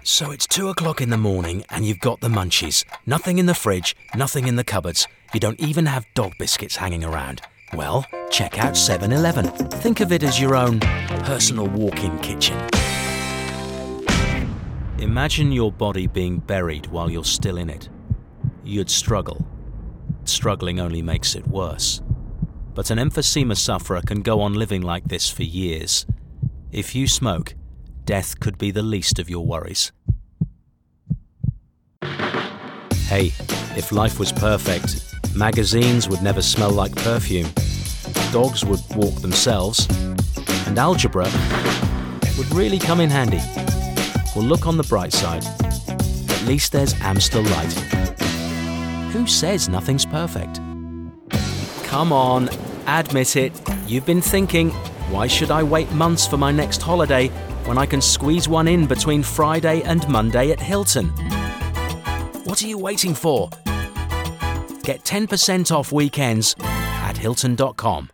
So it's 2 o'clock in the morning and you've got the munchies. Nothing in the fridge, nothing in the cupboards. You don't even have dog biscuits hanging around. Well, check out 7-Eleven. Think of it as your own personal walk-in kitchen. Imagine your body being buried while you're still in it. You'd struggle. Struggling only makes it worse. But an emphysema sufferer can go on living like this for years. If you smoke, death could be the least of your worries. Hey, if life was perfect, magazines would never smell like perfume, dogs would walk themselves, and algebra would really come in handy. Well, look on the bright side. At least there's Amstel Light. Who says nothing's perfect? Come on, admit it. You've been thinking, why should I wait months for my next holiday when I can squeeze one in between Friday and Monday at Hilton? What are you waiting for? Get 10% off weekends at Hilton.com.